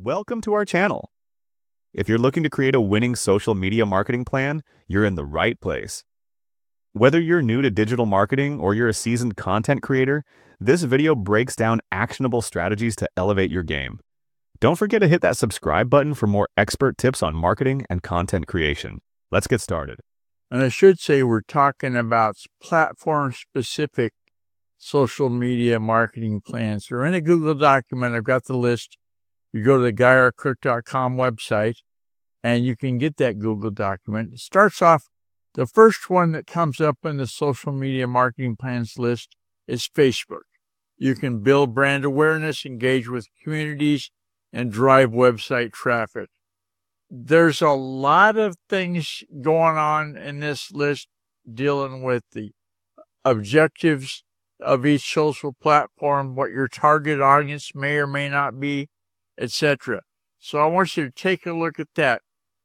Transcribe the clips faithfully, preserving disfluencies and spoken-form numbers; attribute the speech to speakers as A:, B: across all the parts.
A: Welcome to our channel. If you're looking to create a winning social media marketing plan, you're in the right place. Whether you're new to digital marketing or you're a seasoned content creator, this video breaks down actionable strategies to elevate your game. Don't forget to hit that subscribe button for more expert tips on marketing and content creation. Let's get started.
B: And I should say we're talking about platform-specific social media marketing plans. They're in a Google document. I've got the list. You go to the guy r cook dot com website, and you can get that Google document. It starts off, the first one that comes up in the social media marketing plans list is Facebook. You can build brand awareness, engage with communities, and drive website traffic. There's a lot of things going on in this list dealing with the objectives of each social platform, what your target audience may or may not be, et cetera. So I want you to take a look at that.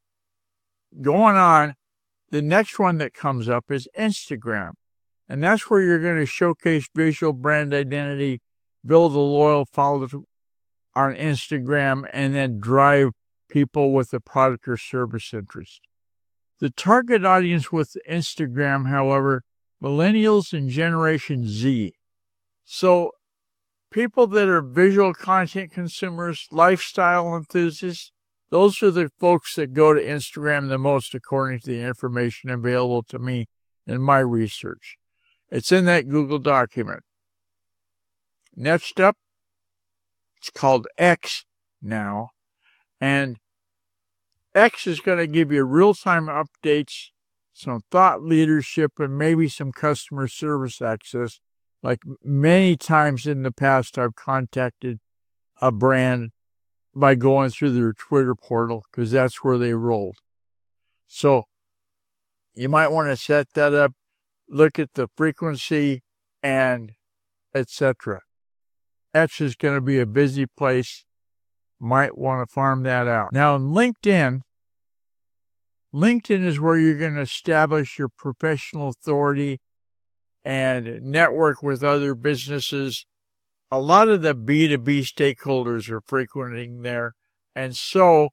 B: Going on, the next one that comes up is Instagram. And that's where you're going to showcase visual brand identity, build a loyal follower on Instagram, and then drive people with a product or service interest. The target audience with Instagram, however, millennials and Generation Z. So people that are visual content consumers, lifestyle enthusiasts, those are the folks that go to Instagram the most according to the information available to me in my research. It's in that Google document. Next up, it's called X now. And X is going to give you real-time updates, some thought leadership, and maybe some customer service access. Like many times in the past, I've contacted a brand by going through their Twitter portal because that's where they rolled. So you might want to set that up, look at the frequency, and et cetera. X is going to be a busy place. Might want to farm that out. Now, in LinkedIn, LinkedIn is where you're going to establish your professional authority and network with other businesses. A lot of the B two B stakeholders are frequenting there. And so,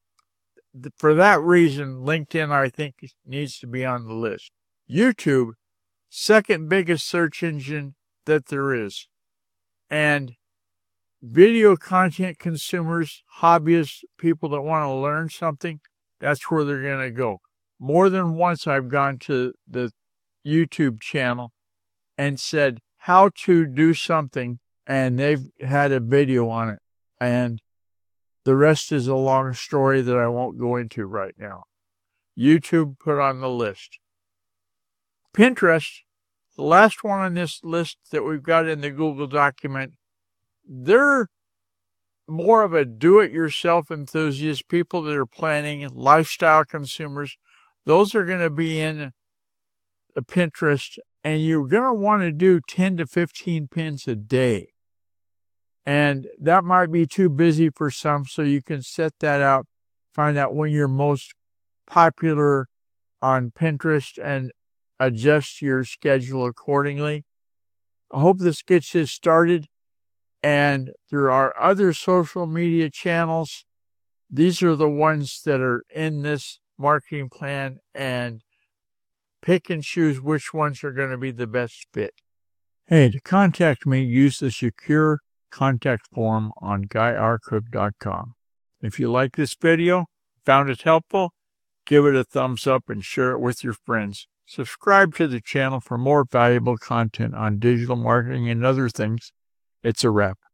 B: for that reason, LinkedIn, I think, needs to be on the list. YouTube, second biggest search engine that there is. And video content consumers, hobbyists, people that want to learn something, that's where they're going to go. More than once I've gone to the YouTube channel and said how to do something, and they've had a video on it. And the rest is a long story that I won't go into right now. YouTube put on the list. Pinterest, the last one on this list that we've got in the Google document, they're more of a do-it-yourself enthusiast, people that are planning, lifestyle consumers. Those are going to be in the Pinterest, and you're going to want to do ten to fifteen pins a day. And that might be too busy for some, so you can set that out, find out when you're most popular on Pinterest, and adjust your schedule accordingly. I hope this gets you started. And there are other social media channels. These are the ones that are in this marketing plan, and pick and choose which ones are going to be the best fit. Hey, to contact me, use the secure contact form on guy r cook dot com. If you like this video, found it helpful, give it a thumbs up and share it with your friends. Subscribe to the channel for more valuable content on digital marketing and other things. It's a wrap.